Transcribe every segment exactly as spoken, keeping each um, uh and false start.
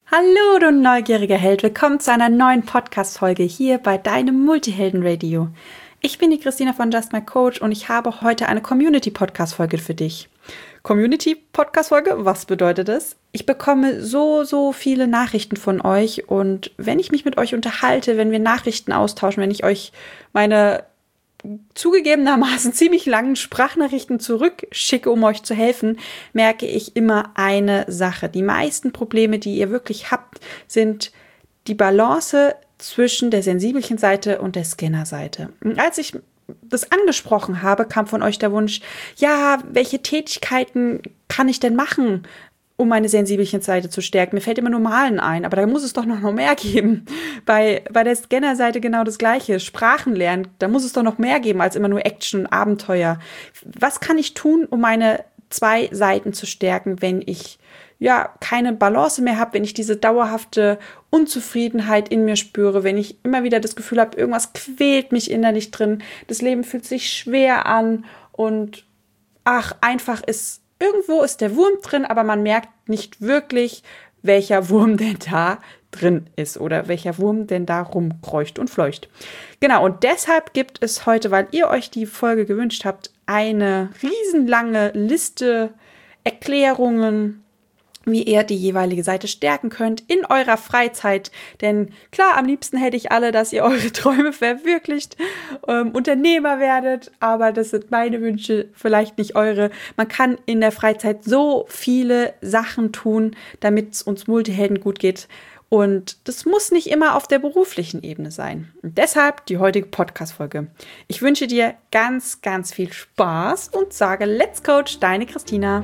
Hallo, du neugieriger Held. Willkommen zu einer neuen Podcast-Folge hier bei deinem Multihelden-Radio. Ich bin die Christina von Just My Coach und ich habe heute eine Community-Podcast-Folge für dich. Community-Podcast-Folge, was bedeutet das? Ich bekomme so, so viele Nachrichten von euch und wenn ich mich mit euch unterhalte, wenn wir Nachrichten austauschen, wenn ich euch meine zugegebenermaßen ziemlich langen Sprachnachrichten zurückschicke, um euch zu helfen, merke ich immer eine Sache. Die meisten Probleme, die ihr wirklich habt, sind die Balance zwischen der sensibelchen Seite und der Scanner-Seite. Als ich das angesprochen habe, kam von euch der Wunsch, ja, welche Tätigkeiten kann ich denn machen, um meine sensibelchen Seite zu stärken? Mir fällt immer nur Malen ein, aber da muss es doch noch mehr geben. Bei, bei der Scanner-Seite genau das Gleiche. Sprachen lernen, da muss es doch noch mehr geben als immer nur Action und Abenteuer. Was kann ich tun, um meine zwei Seiten zu stärken, wenn ich ja keine Balance mehr habe, wenn ich diese dauerhafte Unzufriedenheit in mir spüre, wenn ich immer wieder das Gefühl habe, irgendwas quält mich innerlich drin, das Leben fühlt sich schwer an und ach, einfach ist irgendwo ist der Wurm drin, aber man merkt nicht wirklich, welcher Wurm denn da drin ist oder welcher Wurm denn da rumkreucht und fleucht. Genau, und deshalb gibt es heute, weil ihr euch die Folge gewünscht habt, eine riesenlange Liste Erklärungen, wie ihr die jeweilige Seite stärken könnt in eurer Freizeit. Denn klar, am liebsten hätte ich alle, dass ihr eure Träume verwirklicht, ähm, Unternehmer werdet, aber das sind meine Wünsche, vielleicht nicht eure. Man kann in der Freizeit so viele Sachen tun, damit es uns Multihelden gut geht. Und das muss nicht immer auf der beruflichen Ebene sein. Und deshalb die heutige Podcast-Folge. Ich wünsche dir ganz, ganz viel Spaß und sage Let's Coach, deine Christina.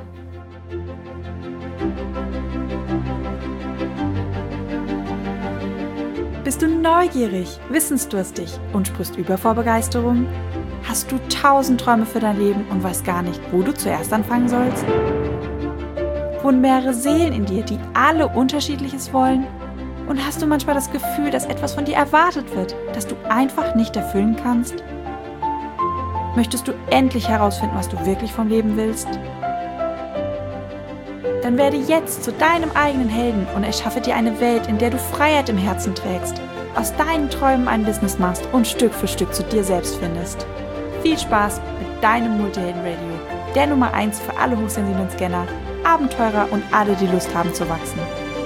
Bist du neugierig, wissensdurstig und sprichst über vor Begeisterung? Hast du tausend Träume für dein Leben und weißt gar nicht, wo du zuerst anfangen sollst? Wohnen mehrere Seelen in dir, die alle Unterschiedliches wollen? Und hast du manchmal das Gefühl, dass etwas von dir erwartet wird, das du einfach nicht erfüllen kannst? Möchtest du endlich herausfinden, was du wirklich vom Leben willst? Dann werde jetzt zu deinem eigenen Helden und erschaffe dir eine Welt, in der du Freiheit im Herzen trägst, aus deinen Träumen ein Business machst und Stück für Stück zu dir selbst findest. Viel Spaß mit deinem Multihelden-Radio, der Nummer eins für alle hochsensiblen Scanner, Abenteurer und alle, die Lust haben zu wachsen.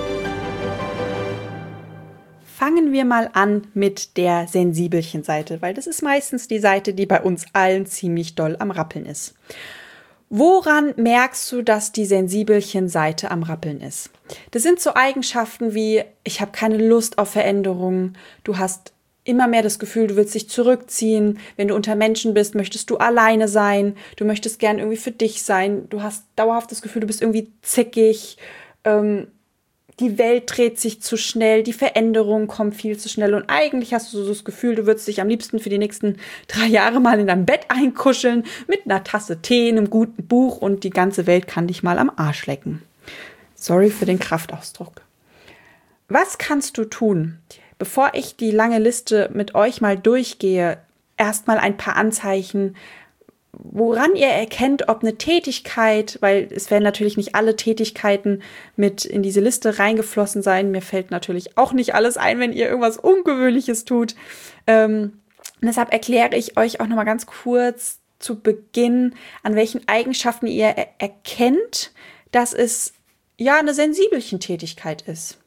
Fangen wir mal an mit der sensibelchen Seite, weil das ist meistens die Seite, die bei uns allen ziemlich doll am Rappeln ist. Woran merkst du, dass die sensibelchen Seite am Rappeln ist? Das sind so Eigenschaften wie, ich habe keine Lust auf Veränderungen, du hast immer mehr das Gefühl, du willst dich zurückziehen, wenn du unter Menschen bist, möchtest du alleine sein, du möchtest gern irgendwie für dich sein, du hast dauerhaft das Gefühl, du bist irgendwie zickig, ähm, die Welt dreht sich zu schnell, die Veränderung kommt viel zu schnell und eigentlich hast du so das Gefühl, du würdest dich am liebsten für die nächsten drei Jahre mal in dein Bett einkuscheln mit einer Tasse Tee, einem guten Buch und die ganze Welt kann dich mal am Arsch lecken. Sorry für den Kraftausdruck. Was kannst du tun? Bevor ich die lange Liste mit euch mal durchgehe, erstmal ein paar Anzeichen, woran ihr erkennt, ob eine Tätigkeit, weil es werden natürlich nicht alle Tätigkeiten mit in diese Liste reingeflossen sein. Mir fällt natürlich auch nicht alles ein, wenn ihr irgendwas Ungewöhnliches tut. Ähm, deshalb erkläre ich euch auch nochmal ganz kurz zu Beginn, an welchen Eigenschaften ihr er- erkennt, dass es ja eine sensibelchen Tätigkeit ist.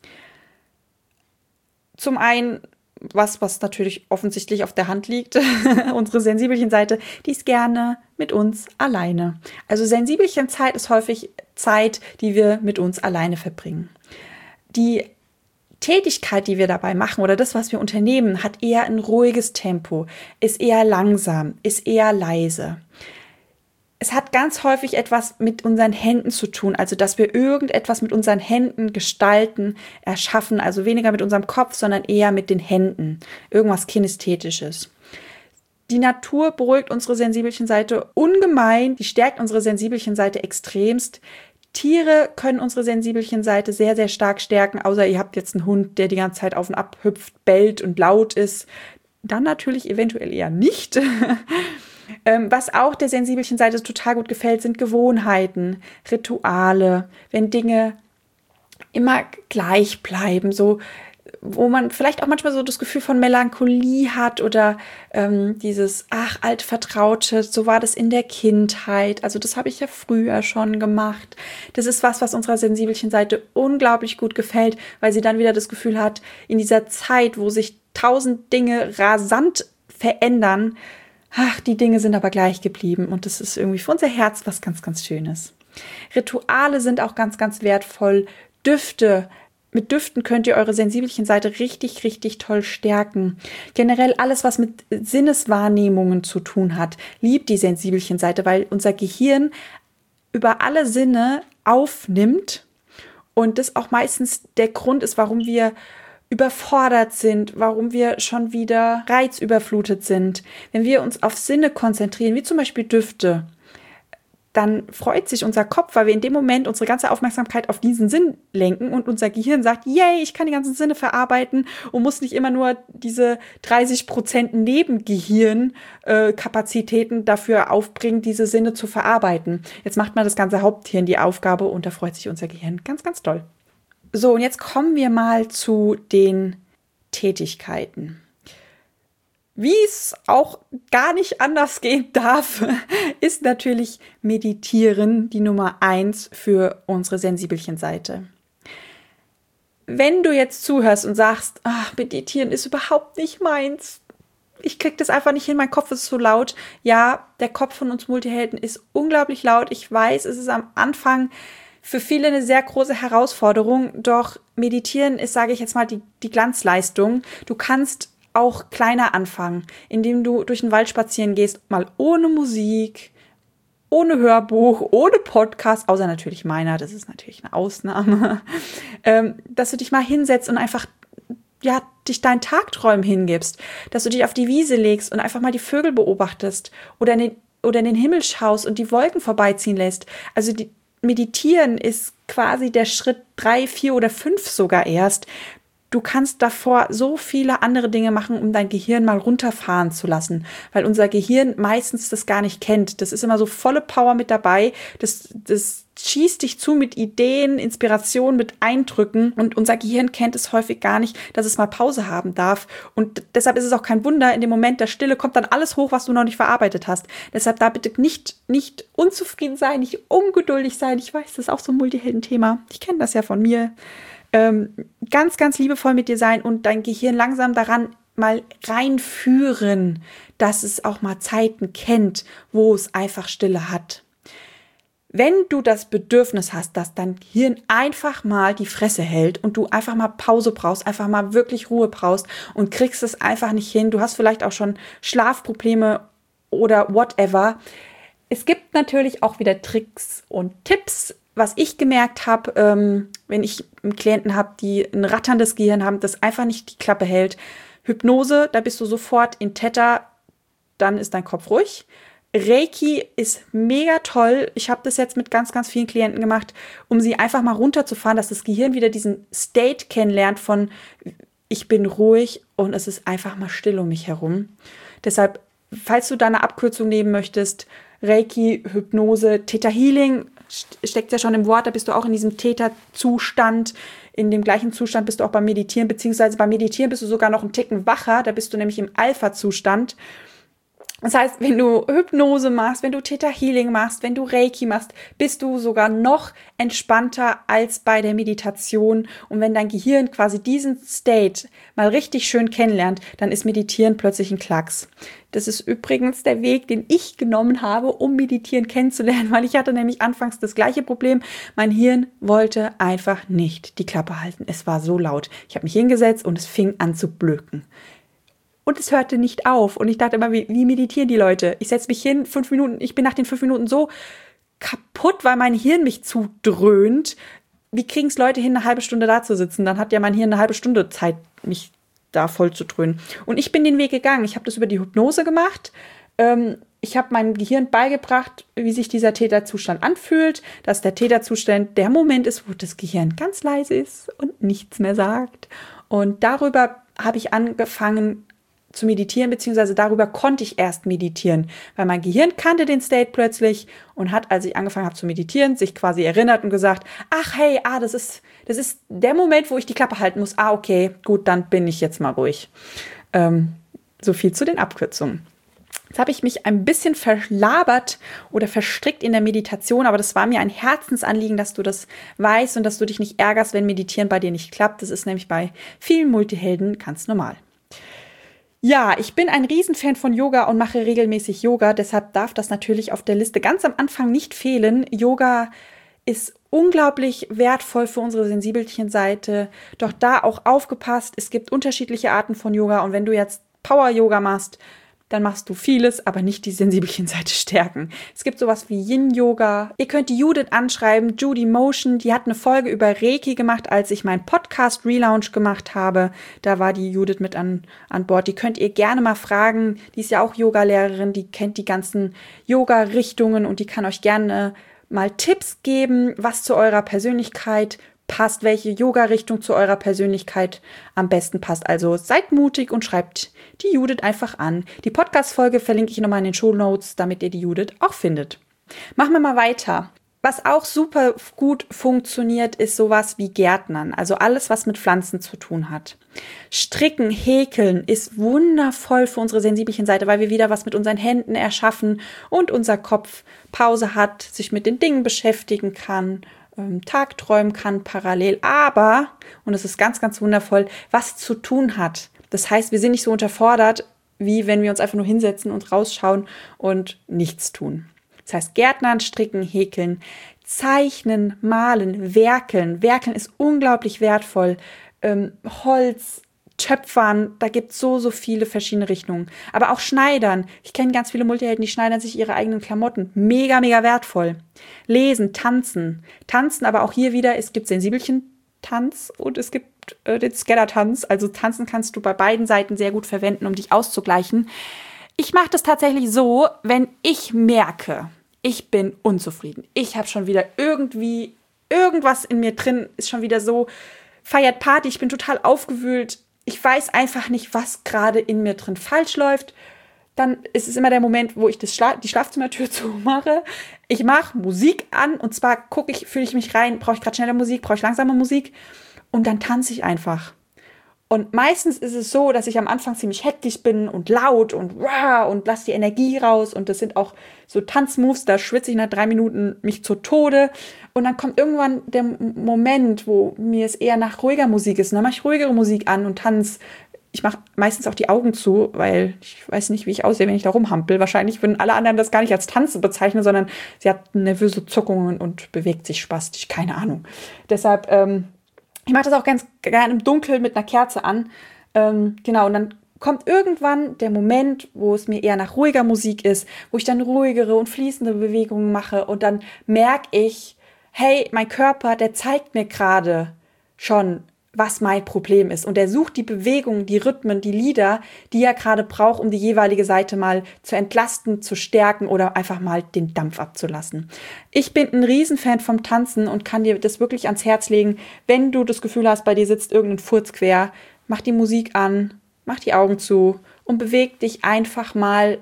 Zum einen, was, was natürlich offensichtlich auf der Hand liegt, unsere sensibelchen Seite, die ist gerne mit uns alleine. Also sensibelchen Zeit ist häufig Zeit, die wir mit uns alleine verbringen. Die Tätigkeit, die wir dabei machen oder das, was wir unternehmen, hat eher ein ruhiges Tempo, ist eher langsam, ist eher leise. Es hat ganz häufig etwas mit unseren Händen zu tun, also dass wir irgendetwas mit unseren Händen gestalten, erschaffen, also weniger mit unserem Kopf, sondern eher mit den Händen, irgendwas Kinästhetisches. Die Natur beruhigt unsere sensibelchen Seite ungemein, die stärkt unsere sensibelchen Seite extremst. Tiere können unsere sensibelchen Seite sehr, sehr stark stärken, außer ihr habt jetzt einen Hund, der die ganze Zeit auf und ab hüpft, bellt und laut ist. Dann natürlich eventuell eher nicht. Ähm, was auch der sensibelchen Seite total gut gefällt, sind Gewohnheiten, Rituale, wenn Dinge immer gleich bleiben, so wo man vielleicht auch manchmal so das Gefühl von Melancholie hat oder ähm, dieses, ach, altvertraute, so war das in der Kindheit. Also das habe ich ja früher schon gemacht. Das ist was, was unserer sensibelchen Seite unglaublich gut gefällt, weil sie dann wieder das Gefühl hat, in dieser Zeit, wo sich tausend Dinge rasant verändern, ach, die Dinge sind aber gleich geblieben. Und das ist irgendwie für unser Herz was ganz, ganz Schönes. Rituale sind auch ganz, ganz wertvoll. Düfte. Mit Düften könnt ihr eure sensibelchen Seite richtig, richtig toll stärken. Generell alles, was mit Sinneswahrnehmungen zu tun hat, liebt die sensibelchen Seite, weil unser Gehirn über alle Sinne aufnimmt und das auch meistens der Grund ist, warum wir überfordert sind, warum wir schon wieder reizüberflutet sind. Wenn wir uns auf Sinne konzentrieren, wie zum Beispiel Düfte, dann freut sich unser Kopf, weil wir in dem Moment unsere ganze Aufmerksamkeit auf diesen Sinn lenken und unser Gehirn sagt, yay, ich kann die ganzen Sinne verarbeiten und muss nicht immer nur diese dreißig Prozent Nebengehirnkapazitäten dafür aufbringen, diese Sinne zu verarbeiten. Jetzt macht man das ganze Haupthirn die Aufgabe und da freut sich unser Gehirn ganz, ganz doll. So, und jetzt kommen wir mal zu den Tätigkeiten. Wie es auch gar nicht anders gehen darf, ist natürlich Meditieren die Nummer eins für unsere sensibelchen Seite. Wenn du jetzt zuhörst und sagst, ach, Meditieren ist überhaupt nicht meins, ich krieg das einfach nicht hin, mein Kopf ist so laut. Ja, der Kopf von uns Multihelden ist unglaublich laut. Ich weiß, es ist am Anfang für viele eine sehr große Herausforderung, doch Meditieren ist, sage ich jetzt mal, die, die Glanzleistung. Du kannst auch kleiner anfangen, indem du durch den Wald spazieren gehst, mal ohne Musik, ohne Hörbuch, ohne Podcast, außer natürlich meiner, das ist natürlich eine Ausnahme, ähm, dass du dich mal hinsetzt und einfach, ja, dich deinen Tagträumen hingibst, dass du dich auf die Wiese legst und einfach mal die Vögel beobachtest oder in den, oder in den Himmel schaust und die Wolken vorbeiziehen lässt. Also die Meditieren ist quasi der Schritt drei, vier oder fünf sogar erst. Du kannst davor so viele andere Dinge machen, um dein Gehirn mal runterfahren zu lassen, weil unser Gehirn meistens das gar nicht kennt. Das ist immer so volle Power mit dabei. Das, das schießt dich zu mit Ideen, Inspirationen, mit Eindrücken und unser Gehirn kennt es häufig gar nicht, dass es mal Pause haben darf. Und deshalb ist es auch kein Wunder, in dem Moment der Stille kommt dann alles hoch, was du noch nicht verarbeitet hast. Deshalb da bitte nicht, nicht unzufrieden sein, nicht ungeduldig sein. Ich weiß, das ist auch so ein Multihelden-Thema. Ich kenne das ja von mir. Ähm, ganz, ganz liebevoll mit dir sein und dein Gehirn langsam daran mal reinführen, dass es auch mal Zeiten kennt, wo es einfach Stille hat. Wenn du das Bedürfnis hast, dass dein Hirn einfach mal die Fresse hält und du einfach mal Pause brauchst, einfach mal wirklich Ruhe brauchst und kriegst es einfach nicht hin, du hast vielleicht auch schon Schlafprobleme oder whatever. Es gibt natürlich auch wieder Tricks und Tipps. Was ich gemerkt habe, ähm, wenn ich einen Klienten habe, die ein ratterndes Gehirn haben, das einfach nicht die Klappe hält. Hypnose, da bist du sofort in Theta, dann ist dein Kopf ruhig. Reiki ist mega toll. Ich habe das jetzt mit ganz, ganz vielen Klienten gemacht, um sie einfach mal runterzufahren, dass das Gehirn wieder diesen State kennenlernt von ich bin ruhig und es ist einfach mal still um mich herum. Deshalb, falls du da eine Abkürzung nehmen möchtest, Reiki, Hypnose, Theta Healing, steckt ja schon im Wort, da bist du auch in diesem Theta-Zustand. In dem gleichen Zustand bist du auch beim Meditieren, beziehungsweise beim Meditieren bist du sogar noch einen Ticken wacher, da bist du nämlich im Alpha-Zustand. Das heißt, wenn du Hypnose machst, wenn du Theta Healing machst, wenn du Reiki machst, bist du sogar noch entspannter als bei der Meditation. Und wenn dein Gehirn quasi diesen State mal richtig schön kennenlernt, dann ist Meditieren plötzlich ein Klacks. Das ist übrigens der Weg, den ich genommen habe, um Meditieren kennenzulernen, weil ich hatte nämlich anfangs das gleiche Problem. Mein Hirn wollte einfach nicht die Klappe halten. Es war so laut. Ich habe mich hingesetzt und es fing an zu blöken. Und es hörte nicht auf. Und ich dachte immer, wie, wie meditieren die Leute? Ich setze mich hin, fünf Minuten, ich bin nach den fünf Minuten so kaputt, weil mein Hirn mich zudröhnt. Wie kriegen es Leute hin, eine halbe Stunde da zu sitzen? Dann hat ja mein Hirn eine halbe Stunde Zeit, mich da voll zu dröhnen. Und ich bin den Weg gegangen. Ich habe das über die Hypnose gemacht. Ähm, ich habe meinem Gehirn beigebracht, wie sich dieser Theta-Zustand anfühlt, dass der Theta-Zustand der Moment ist, wo das Gehirn ganz leise ist und nichts mehr sagt. Und darüber habe ich angefangen, zu meditieren, beziehungsweise darüber konnte ich erst meditieren, weil mein Gehirn kannte den State plötzlich und hat, als ich angefangen habe zu meditieren, sich quasi erinnert und gesagt, ach hey, ah, das ist, das ist der Moment, wo ich die Klappe halten muss. Ah, okay, gut, dann bin ich jetzt mal ruhig. Ähm, so viel zu den Abkürzungen. Jetzt habe ich mich ein bisschen verlabert oder verstrickt in der Meditation, aber das war mir ein Herzensanliegen, dass du das weißt und dass du dich nicht ärgerst, wenn Meditieren bei dir nicht klappt. Das ist nämlich bei vielen Multihelden ganz normal. Ja, ich bin ein Riesenfan von Yoga und mache regelmäßig Yoga, deshalb darf das natürlich auf der Liste ganz am Anfang nicht fehlen. Yoga ist unglaublich wertvoll für unsere Sensibelchenseite, doch da auch aufgepasst, es gibt unterschiedliche Arten von Yoga und wenn du jetzt Power-Yoga machst, dann machst du vieles, aber nicht die Sensibelchenseite stärken. Es gibt sowas wie Yin-Yoga. Ihr könnt die Judith anschreiben, Judy Motion, die hat eine Folge über Reiki gemacht, als ich meinen Podcast Relaunch gemacht habe. Da war die Judith mit an, an Bord. Die könnt ihr gerne mal fragen. Die ist ja auch Yoga-Lehrerin, die kennt die ganzen Yoga-Richtungen und die kann euch gerne mal Tipps geben, was zu eurer Persönlichkeit passt, welche Yoga-Richtung zu eurer Persönlichkeit am besten passt. Also seid mutig und schreibt die Judith einfach an. Die Podcast-Folge verlinke ich nochmal in den Shownotes, damit ihr die Judith auch findet. Machen wir mal weiter. Was auch super gut funktioniert, ist sowas wie Gärtnern, also alles, was mit Pflanzen zu tun hat. Stricken, Häkeln ist wundervoll für unsere Sensibelchenseite, weil wir wieder was mit unseren Händen erschaffen und unser Kopf Pause hat, sich mit den Dingen beschäftigen kann, Tag träumen kann parallel, aber, und es ist ganz, ganz wundervoll, was zu tun hat. Das heißt, wir sind nicht so unterfordert, wie wenn wir uns einfach nur hinsetzen und rausschauen und nichts tun. Das heißt, Gärtnern, Stricken, Häkeln, Zeichnen, Malen, Werkeln. Werkeln ist unglaublich wertvoll. Ähm, Holz, Töpfern, da gibt es so, so viele verschiedene Richtungen. Aber auch Schneidern. Ich kenne ganz viele Multihelden, die schneidern sich ihre eigenen Klamotten. Mega, mega wertvoll. Lesen, tanzen. Tanzen, aber auch hier wieder, es gibt Sensibelchen-Tanz und es gibt äh, den Scatter-Tanz. Also tanzen kannst du bei beiden Seiten sehr gut verwenden, um dich auszugleichen. Ich mache das tatsächlich so, wenn ich merke, ich bin unzufrieden. Ich habe schon wieder irgendwie, irgendwas in mir drin ist schon wieder so, feiert Party, ich bin total aufgewühlt. Ich weiß einfach nicht, was gerade in mir drin falsch läuft. Dann ist es immer der Moment, wo ich das Schla- die Schlafzimmertür zumache. Ich mache Musik an und zwar gucke ich, fühle ich mich rein, brauche ich gerade schnelle Musik, brauche ich langsame Musik und dann tanze ich einfach. Und meistens ist es so, dass ich am Anfang ziemlich hektisch bin und laut und wow und lasse die Energie raus. Und das sind auch so Tanzmoves, da schwitze ich nach drei Minuten mich zu Tode. Und dann kommt irgendwann der Moment, wo mir es eher nach ruhiger Musik ist. Und dann mache ich ruhigere Musik an und tanze. Ich mache meistens auch die Augen zu, weil ich weiß nicht, wie ich aussehe, wenn ich da rumhampel. Wahrscheinlich würden alle anderen das gar nicht als Tanzen bezeichnen, sondern sie hat nervöse Zuckungen und bewegt sich spastisch. Keine Ahnung. Deshalb... Ähm, Ich mache das auch ganz gerne im Dunkeln mit einer Kerze an. Ähm, genau, und dann kommt irgendwann der Moment, wo es mir eher nach ruhiger Musik ist, wo ich dann ruhigere und fließende Bewegungen mache und dann merke ich, hey, mein Körper, der zeigt mir gerade schon, was mein Problem ist. Und er sucht die Bewegungen, die Rhythmen, die Lieder, die er gerade braucht, um die jeweilige Seite mal zu entlasten, zu stärken oder einfach mal den Dampf abzulassen. Ich bin ein Riesenfan vom Tanzen und kann dir das wirklich ans Herz legen. Wenn du das Gefühl hast, bei dir sitzt irgendein Furz quer, mach die Musik an, mach die Augen zu und beweg dich einfach mal,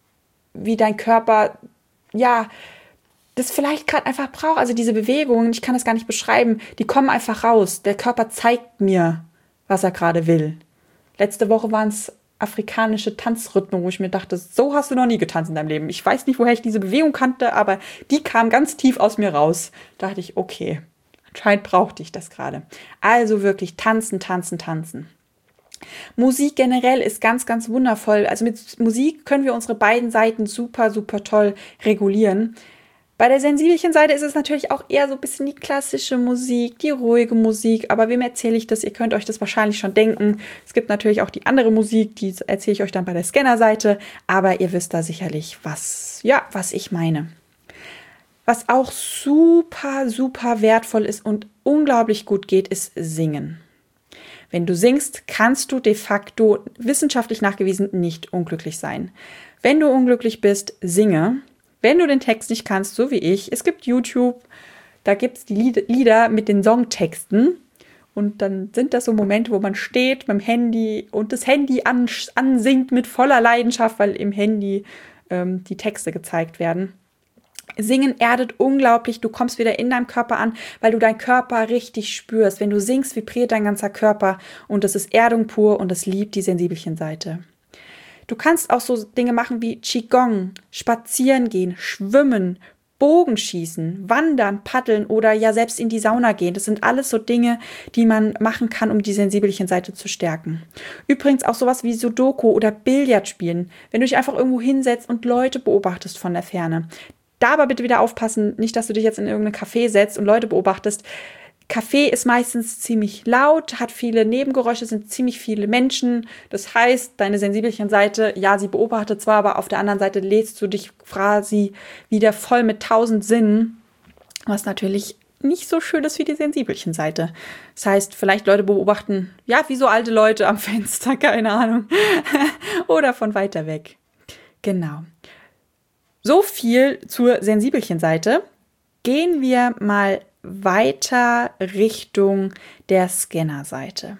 wie dein Körper, ja, das vielleicht gerade einfach braucht, also diese Bewegungen, ich kann das gar nicht beschreiben, die kommen einfach raus. Der Körper zeigt mir, was er gerade will. Letzte Woche waren es afrikanische Tanzrhythmen, wo ich mir dachte, so hast du noch nie getanzt in deinem Leben. Ich weiß nicht, woher ich diese Bewegung kannte, aber die kam ganz tief aus mir raus. Da dachte ich, okay, anscheinend brauchte ich das gerade. Also wirklich tanzen, tanzen, tanzen. Musik generell ist ganz, ganz wundervoll. Also mit Musik können wir unsere beiden Seiten super, super toll regulieren. Bei der Sensibelchenseite ist es natürlich auch eher so ein bisschen die klassische Musik, die ruhige Musik, aber wem erzähle ich das? Ihr könnt euch das wahrscheinlich schon denken. Es gibt natürlich auch die andere Musik, die erzähle ich euch dann bei der Scanner-Seite, aber ihr wisst da sicherlich, was, ja, was ich meine. Was auch super, super wertvoll ist und unglaublich gut geht, ist Singen. Wenn du singst, kannst du de facto wissenschaftlich nachgewiesen nicht unglücklich sein. Wenn du unglücklich bist, singe. Wenn du den Text nicht kannst, so wie ich, es gibt YouTube, da gibt es die Lieder mit den Songtexten Und dann sind das so Momente, wo man steht mit dem Handy und das Handy an, ansingt mit voller Leidenschaft, weil im Handy ähm, die Texte gezeigt werden. Singen erdet unglaublich, du kommst wieder in deinem Körper an, weil du deinen Körper richtig spürst. Wenn du singst, vibriert dein ganzer Körper und das ist Erdung pur und das liebt die Sensibelchen-Seite. Du kannst auch so Dinge machen wie Qigong, spazieren gehen, schwimmen, Bogenschießen, wandern, paddeln oder ja selbst in die Sauna gehen. Das sind alles so Dinge, die man machen kann, um die Sensibelchen-Seite zu stärken. Übrigens auch sowas wie Sudoku oder Billard spielen. Wenn du dich einfach irgendwo hinsetzt und Leute beobachtest von der Ferne. Da aber bitte wieder aufpassen, nicht, dass du dich jetzt in irgendein Café setzt und Leute beobachtest. Café ist meistens ziemlich laut, hat viele Nebengeräusche, sind ziemlich viele Menschen. Das heißt, deine Sensibelchen-Seite, ja, sie beobachtet zwar, aber auf der anderen Seite lädst du dich quasi wieder voll mit tausend Sinnen, was natürlich nicht so schön ist wie die Sensibelchen-Seite. Das heißt, vielleicht Leute beobachten, ja, wie so alte Leute am Fenster, keine Ahnung, oder von weiter weg. Genau. So viel zur Sensibelchen-Seite. Gehen wir mal weiter Richtung der Scanner-Seite.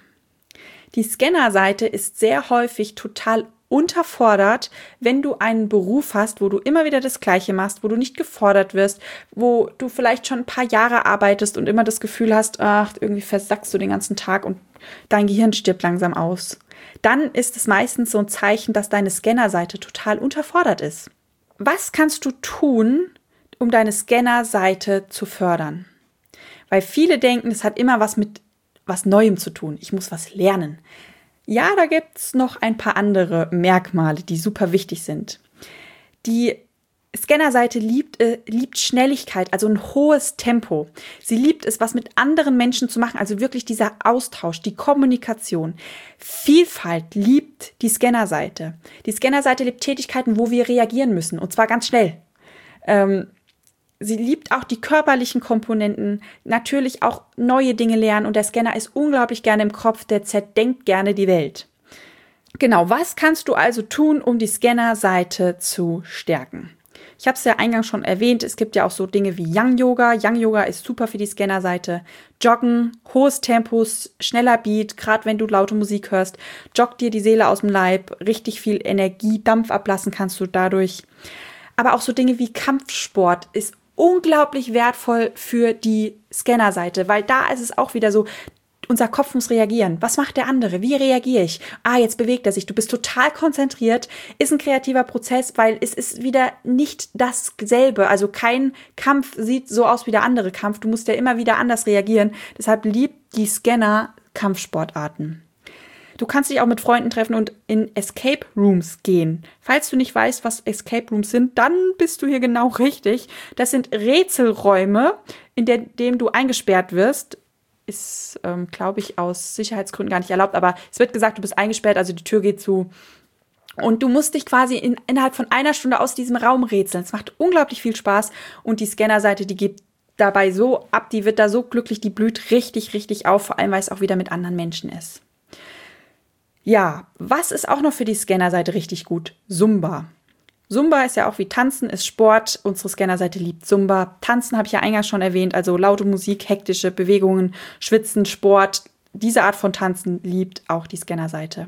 Die Scanner-Seite ist sehr häufig total unterfordert, wenn du einen Beruf hast, wo du immer wieder das Gleiche machst, wo du nicht gefordert wirst, wo du vielleicht schon ein paar Jahre arbeitest und immer das Gefühl hast, ach, irgendwie versackst du den ganzen Tag und dein Gehirn stirbt langsam aus. Dann ist es meistens so ein Zeichen, dass deine Scanner-Seite total unterfordert ist. Was kannst du tun, um deine Scanner-Seite zu fördern? Weil viele denken, es hat immer was mit was Neuem zu tun. Ich muss was lernen. Ja, da gibt es noch ein paar andere Merkmale, die super wichtig sind. Die Scanner-Seite liebt, äh, liebt Schnelligkeit, also ein hohes Tempo. Sie liebt es, was mit anderen Menschen zu machen, also wirklich dieser Austausch, die Kommunikation. Vielfalt liebt die Scanner-Seite. Die Scanner-Seite liebt Tätigkeiten, wo wir reagieren müssen, und zwar ganz schnell. Ähm, sie liebt auch die körperlichen Komponenten, natürlich auch neue Dinge lernen, und der Scanner ist unglaublich gerne im Kopf, der zerdenkt gerne die Welt. Genau, was kannst du also tun, um die Scanner-Seite zu stärken? Ich habe es ja eingangs schon erwähnt, es gibt ja auch so Dinge wie Yang-Yoga. Yang-Yoga ist super für die Scanner-Seite. Joggen, hohes Tempos, schneller Beat, gerade wenn du laute Musik hörst, joggt dir die Seele aus dem Leib, richtig viel Energie, Dampf ablassen kannst du dadurch. Aber auch so Dinge wie Kampfsport ist unglaublich wertvoll für die Scanner-Seite, weil da ist es auch wieder so, unser Kopf muss reagieren. Was macht der andere? Wie reagiere ich? Ah, jetzt bewegt er sich. Du bist total konzentriert. Ist ein kreativer Prozess, weil es ist wieder nicht dasselbe. Also kein Kampf sieht so aus wie der andere Kampf. Du musst ja immer wieder anders reagieren. Deshalb liebt die Scanner Kampfsportarten. Du kannst dich auch mit Freunden treffen und in Escape Rooms gehen. Falls du nicht weißt, was Escape Rooms sind, dann bist du hier genau richtig. Das sind Rätselräume, in denen du eingesperrt wirst. Ist, ähm, glaube ich, aus Sicherheitsgründen gar nicht erlaubt, aber es wird gesagt, du bist eingesperrt, also die Tür geht zu. Und du musst dich quasi in, innerhalb von einer Stunde aus diesem Raum rätseln. Es macht unglaublich viel Spaß und die Scanner-Seite, die geht dabei so ab, die wird da so glücklich, die blüht richtig, richtig auf, vor allem, weil es auch wieder mit anderen Menschen ist. Ja, was ist auch noch für die Scanner-Seite richtig gut? Zumba. Zumba ist ja auch wie Tanzen, ist Sport. Unsere Scanner-Seite liebt Zumba. Tanzen habe ich ja eingangs schon erwähnt, also laute Musik, hektische Bewegungen, Schwitzen, Sport. Diese Art von Tanzen liebt auch die Scanner-Seite.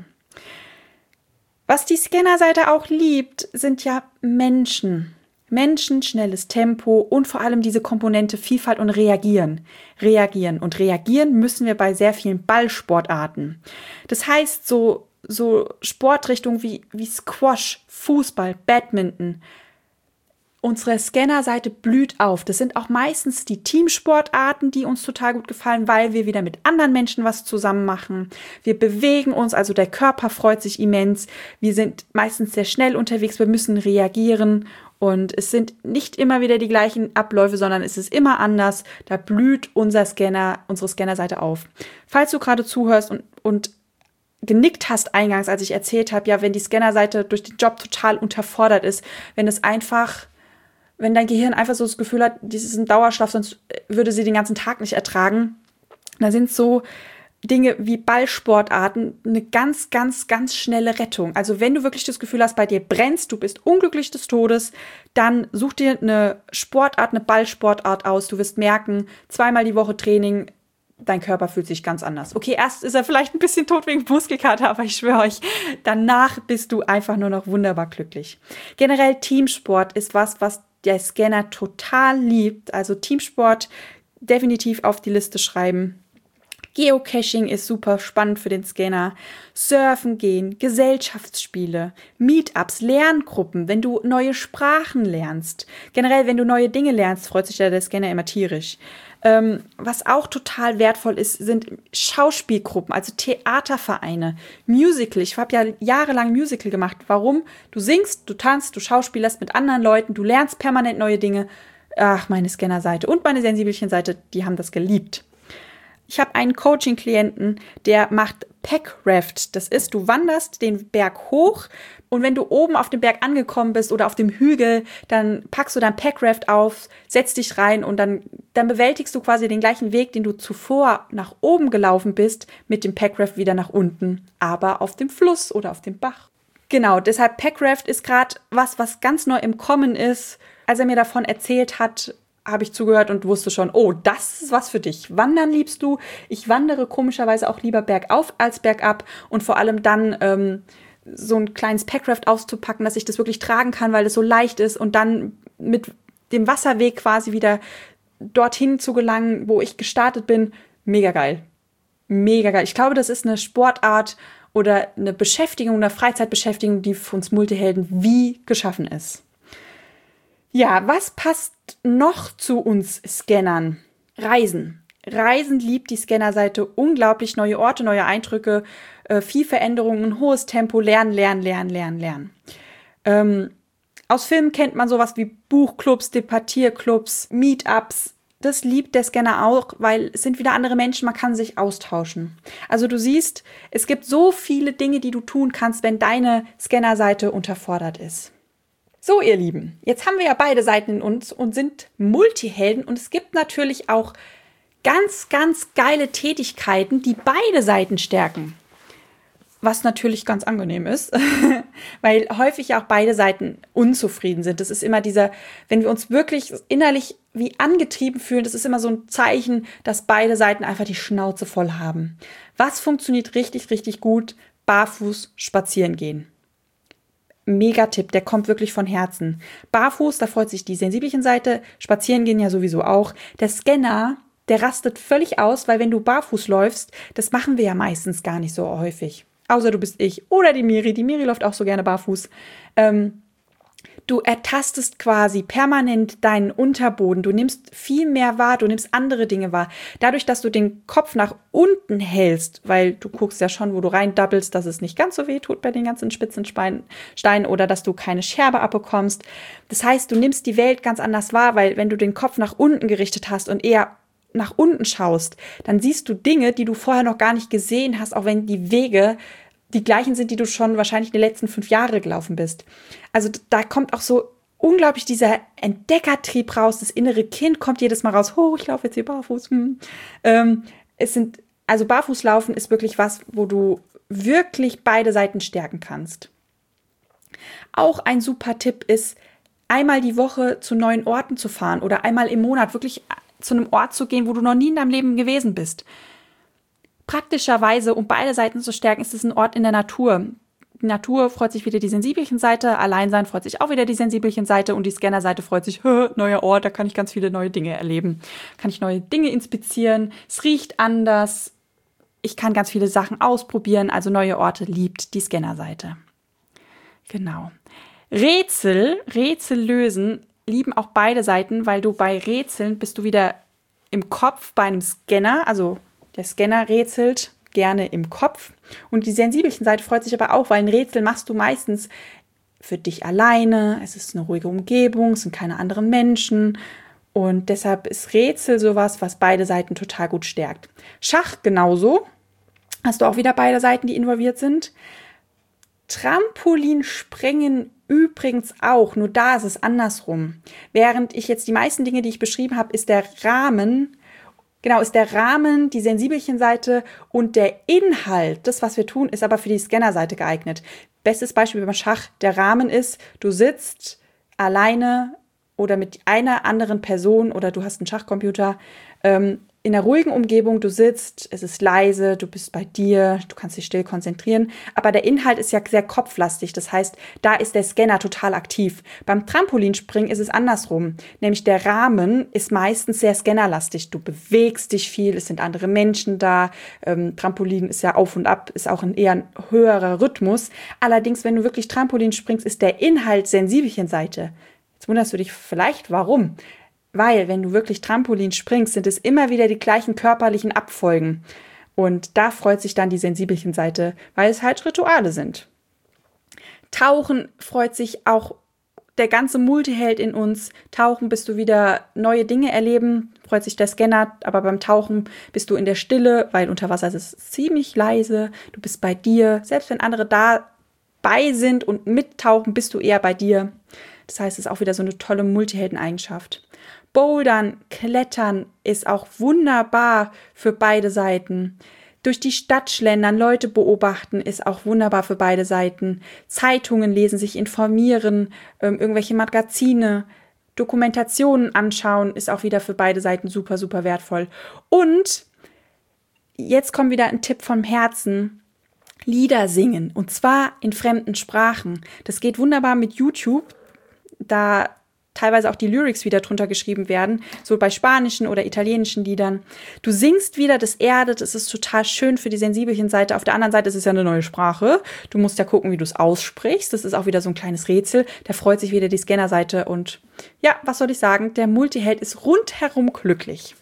Was die Scanner-Seite auch liebt, sind ja Menschen. Menschen, schnelles Tempo und vor allem diese Komponente Vielfalt und Reagieren. Reagieren. Und reagieren müssen wir bei sehr vielen Ballsportarten. Das heißt, so so Sportrichtungen wie, wie Squash, Fußball, Badminton. Unsere Scanner-Seite blüht auf. Das sind auch meistens die Teamsportarten, die uns total gut gefallen, weil wir wieder mit anderen Menschen was zusammen machen. Wir bewegen uns, also der Körper freut sich immens. Wir sind meistens sehr schnell unterwegs, wir müssen reagieren. Und es sind nicht immer wieder die gleichen Abläufe, sondern es ist immer anders. Da blüht unser Scanner, unsere Scanner-Seite auf. Falls du gerade zuhörst und, und genickt hast eingangs, als ich erzählt habe, ja, wenn die Scanner-Seite durch den Job total unterfordert ist, wenn es einfach, wenn dein Gehirn einfach so das Gefühl hat, dies ist ein Dauerschlaf, sonst würde sie den ganzen Tag nicht ertragen, da sind so Dinge wie Ballsportarten eine ganz, ganz, ganz schnelle Rettung. Also wenn du wirklich das Gefühl hast, bei dir brennst, du bist unglücklich des Todes, dann such dir eine Sportart, eine Ballsportart aus. Du wirst merken, zweimal die Woche Training, dein Körper fühlt sich ganz anders. Okay, erst ist er vielleicht ein bisschen tot wegen Muskelkater, aber ich schwöre euch, danach bist du einfach nur noch wunderbar glücklich. Generell Teamsport ist was, was der Scanner total liebt. Also Teamsport definitiv auf die Liste schreiben. Geocaching ist super spannend für den Scanner. Surfen gehen, Gesellschaftsspiele, Meetups, Lerngruppen, wenn du neue Sprachen lernst. Generell, wenn du neue Dinge lernst, freut sich ja der Scanner immer tierisch. Ähm, was auch total wertvoll ist, sind Schauspielgruppen, also Theatervereine, Musical. Ich habe ja jahrelang Musical gemacht. Warum? Du singst, du tanzt, du schauspielerst mit anderen Leuten, du lernst permanent neue Dinge. Ach, meine Scanner-Seite und meine Sensibelchen-Seite, die haben das geliebt. Ich habe einen Coaching-Klienten, der macht Packraft. Das ist, du wanderst den Berg hoch und wenn du oben auf dem Berg angekommen bist oder auf dem Hügel, dann packst du dein Packraft auf, setzt dich rein und dann, dann bewältigst du quasi den gleichen Weg, den du zuvor nach oben gelaufen bist, mit dem Packraft wieder nach unten, aber auf dem Fluss oder auf dem Bach. Genau, deshalb Packraft ist gerade was, was ganz neu im Kommen ist. Als er mir davon erzählt hat, habe ich zugehört und wusste schon, oh, das ist was für dich. Wandern liebst du. Ich wandere komischerweise auch lieber bergauf als bergab und vor allem dann ähm, so ein kleines Packraft auszupacken, dass ich das wirklich tragen kann, weil es so leicht ist und dann mit dem Wasserweg quasi wieder dorthin zu gelangen, wo ich gestartet bin. Mega geil. Mega geil. Ich glaube, das ist eine Sportart oder eine Beschäftigung, eine Freizeitbeschäftigung, die für uns Multihelden wie geschaffen ist. Ja, was passt noch zu uns Scannern? Reisen. Reisen liebt die Scannerseite unglaublich. Neue Orte, neue Eindrücke, äh, viel Veränderung, ein hohes Tempo, lernen, lernen, lernen, lernen, lernen. Ähm, aus Filmen kennt man sowas wie Buchclubs, Debattierclubs, Meetups. Das liebt der Scanner auch, weil es sind wieder andere Menschen, man kann sich austauschen. Also du siehst, es gibt so viele Dinge, die du tun kannst, wenn deine Scannerseite unterfordert ist. So, ihr Lieben, jetzt haben wir ja beide Seiten in uns und sind Multihelden und es gibt natürlich auch ganz, ganz geile Tätigkeiten, die beide Seiten stärken. Was natürlich ganz angenehm ist, weil häufig ja auch beide Seiten unzufrieden sind. Das ist immer dieser, wenn wir uns wirklich innerlich wie angetrieben fühlen, das ist immer so ein Zeichen, dass beide Seiten einfach die Schnauze voll haben. Was funktioniert richtig, richtig gut? Barfuß spazieren gehen. Mega-Tipp, der kommt wirklich von Herzen. Barfuß, da freut sich die sensibelchen Seite, spazieren gehen ja sowieso auch. Der Scanner, der rastet völlig aus, weil wenn du barfuß läufst, das machen wir ja meistens gar nicht so häufig. Außer du bist ich oder die Miri. Die Miri läuft auch so gerne barfuß. Ähm, du ertastest quasi permanent deinen Unterboden. Du nimmst viel mehr wahr, du nimmst andere Dinge wahr. Dadurch, dass du den Kopf nach unten hältst, weil du guckst ja schon, wo du rein dabbelst, dass es nicht ganz so weh tut bei den ganzen spitzen Steinen oder dass du keine Scherbe abbekommst. Das heißt, du nimmst die Welt ganz anders wahr, weil wenn du den Kopf nach unten gerichtet hast und eher nach unten schaust, dann siehst du Dinge, die du vorher noch gar nicht gesehen hast, auch wenn die Wege die gleichen sind, die du schon wahrscheinlich die letzten fünf Jahre gelaufen bist. Also da kommt auch so unglaublich dieser Entdeckertrieb raus, das innere Kind kommt jedes Mal raus, oh, ich laufe jetzt hier barfuß. Hm. Ähm, es sind, also Barfußlaufen ist wirklich was, wo du wirklich beide Seiten stärken kannst. Auch ein super Tipp ist, einmal die Woche zu neuen Orten zu fahren oder einmal im Monat wirklich zu einem Ort zu gehen, wo du noch nie in deinem Leben gewesen bist. Praktischerweise, um beide Seiten zu stärken, ist es ein Ort in der Natur. Die Natur freut sich wieder die sensibelchen Seite, Alleinsein freut sich auch wieder die sensibelchen Seite und die Scanner-Seite freut sich, neuer Ort, da kann ich ganz viele neue Dinge erleben. Kann ich neue Dinge inspizieren, es riecht anders, ich kann ganz viele Sachen ausprobieren, also neue Orte liebt die Scanner-Seite. Genau. Rätsel, Rätsel lösen lieben auch beide Seiten, weil du bei Rätseln bist du wieder im Kopf bei einem Scanner, also der Scanner rätselt gerne im Kopf und die sensibelchen Seite freut sich aber auch, weil ein Rätsel machst du meistens für dich alleine, es ist eine ruhige Umgebung, es sind keine anderen Menschen und deshalb ist Rätsel sowas, was beide Seiten total gut stärkt. Schach genauso, hast du auch wieder beide Seiten, die involviert sind. Trampolinspringen übrigens auch, nur da ist es andersrum. Während ich jetzt die meisten Dinge, die ich beschrieben habe, ist der Rahmen, genau, ist der Rahmen, die Sensibelchen-Seite und der Inhalt, das, was wir tun, ist aber für die Scanner-Seite geeignet. Bestes Beispiel beim Schach, der Rahmen ist, du sitzt alleine oder mit einer anderen Person oder du hast einen Schachcomputer ähm, in einer ruhigen Umgebung, du sitzt, es ist leise, du bist bei dir, du kannst dich still konzentrieren, aber der Inhalt ist ja sehr kopflastig, das heißt, da ist der Scanner total aktiv. Beim Trampolinspringen ist es andersrum, nämlich der Rahmen ist meistens sehr scannerlastig, du bewegst dich viel, es sind andere Menschen da, ähm, Trampolin ist ja auf und ab, ist auch ein eher ein höherer Rhythmus, allerdings, wenn du wirklich Trampolin springst, ist der Inhalt Sensibelchenseite. Jetzt wunderst du dich vielleicht, warum? Weil, wenn du wirklich Trampolin springst, sind es immer wieder die gleichen körperlichen Abfolgen. Und da freut sich dann die Sensibelchenseite, weil es halt Rituale sind. Tauchen freut sich auch der ganze Multiheld in uns. Tauchen, bis du wieder neue Dinge erleben, freut sich der Scanner. Aber beim Tauchen bist du in der Stille, weil unter Wasser ist es ziemlich leise. Du bist bei dir. Selbst wenn andere dabei sind und mittauchen, bist du eher bei dir. Das heißt, es ist auch wieder so eine tolle Multihelden-Eigenschaft. Bouldern, Klettern ist auch wunderbar für beide Seiten. Durch die Stadt schlendern, Leute beobachten ist auch wunderbar für beide Seiten. Zeitungen lesen, sich informieren, ähm, irgendwelche Magazine, Dokumentationen anschauen ist auch wieder für beide Seiten super, super wertvoll. Und jetzt kommt wieder ein Tipp vom Herzen. Lieder singen und zwar in fremden Sprachen. Das geht wunderbar mit YouTube. Da teilweise auch die Lyrics wieder drunter geschrieben werden, so bei spanischen oder italienischen Liedern. Du singst wieder, das erdet, es ist total schön für die Sensibelchenseite. Auf der anderen Seite ist es ja eine neue Sprache. Du musst ja gucken, wie du es aussprichst. Das ist auch wieder so ein kleines Rätsel. Da freut sich wieder die Scannerseite und ja, was soll ich sagen? Der Multiheld ist rundherum glücklich.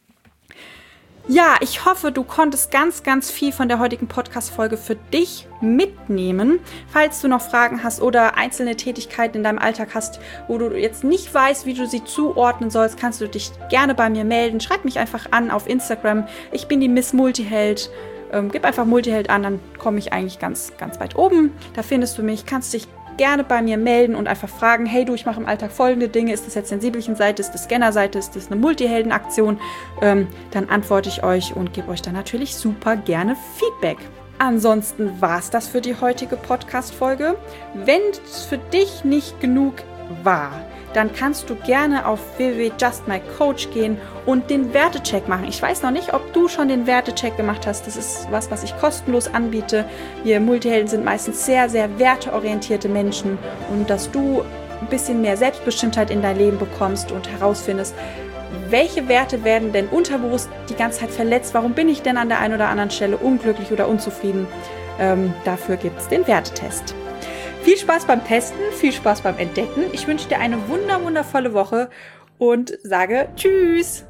Ja, ich hoffe, du konntest ganz, ganz viel von der heutigen Podcast-Folge für dich mitnehmen. Falls du noch Fragen hast oder einzelne Tätigkeiten in deinem Alltag hast, wo du jetzt nicht weißt, wie du sie zuordnen sollst, kannst du dich gerne bei mir melden. Schreib mich einfach an auf Instagram. Ich bin die Miss Multiheld. Ähm, gib einfach Multiheld an, dann komme ich eigentlich ganz, ganz weit oben. Da findest du mich, kannst dich gerne bei mir melden und einfach fragen, hey du, ich mache im Alltag folgende Dinge, ist das jetzt Sensibelchenseite, ist das Scannerseite, ist das eine Multiheldenaktion? Ähm, dann antworte ich euch und gebe euch dann natürlich super gerne Feedback. Ansonsten war es das für die heutige Podcast-Folge. Wenn es für dich nicht genug war, dann kannst du gerne auf w w w punkt just my coach gehen und den Wertecheck machen. Ich weiß noch nicht, ob du schon den Wertecheck gemacht hast. Das ist was, was ich kostenlos anbiete. Wir Multihelden sind meistens sehr, sehr werteorientierte Menschen und dass du ein bisschen mehr Selbstbestimmtheit in dein Leben bekommst und herausfindest, welche Werte werden denn unterbewusst die ganze Zeit verletzt? Warum bin ich denn an der einen oder anderen Stelle unglücklich oder unzufrieden? Ähm, dafür gibt es den Wertetest. Viel Spaß beim Testen, viel Spaß beim Entdecken. Ich wünsche dir eine wunder, wundervolle Woche und sage Tschüss.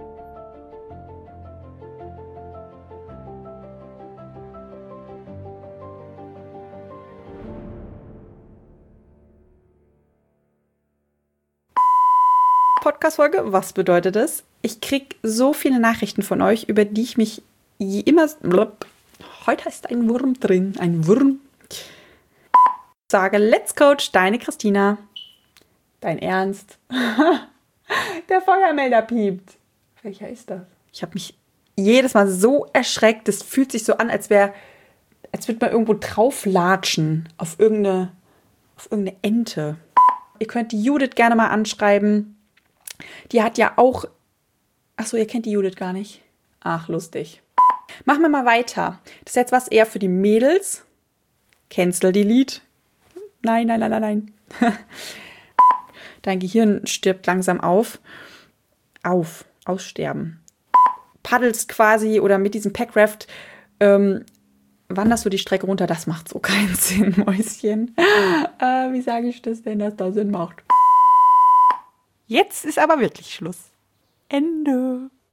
Podcast-Folge, was bedeutet das? Ich kriege so viele Nachrichten von euch, über die ich mich immer... Heute ist ein Wurm drin, ein Wurm. Sage, let's coach, deine Christina. Dein Ernst? Der Feuermelder piept. Welcher ist das? Ich habe mich jedes Mal so erschreckt. Das fühlt sich so an, als wäre, als würde man irgendwo drauflatschen auf irgendeine, auf irgendeine Ente. Ihr könnt die Judith gerne mal anschreiben. Die hat ja auch... Achso, ihr kennt die Judith gar nicht. Ach, lustig. Machen wir mal weiter. Das ist jetzt was eher für die Mädels. Cancel Delete. Nein, nein, nein, nein, nein. Dein Gehirn stirbt langsam auf. Auf. Aussterben. Paddelst quasi oder mit diesem Packraft ähm, wanderst du die Strecke runter. Das macht so keinen Sinn, Mäuschen. Äh, wie sage ich das denn, dass das Sinn macht? Jetzt ist aber wirklich Schluss. Ende.